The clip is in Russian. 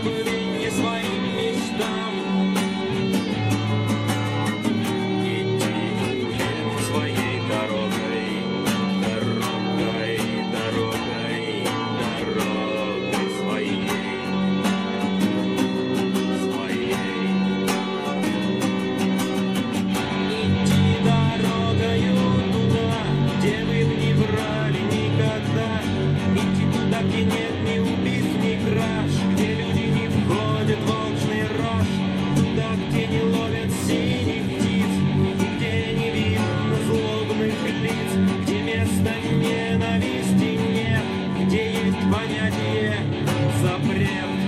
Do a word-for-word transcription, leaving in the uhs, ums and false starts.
любви, не своим мечтам. Идти будем своей дорогой, дорогой, дорогой, дорогой своей, своей. Идти дорогою туда, где вы не врали никогда. Идти туда, где нет ни убийств, ни краж, где люди не входят в волчный рож. Туда, где не ловят синих птиц, где не видно злобных лиц, где места ненависти нет, где есть понятие запрет.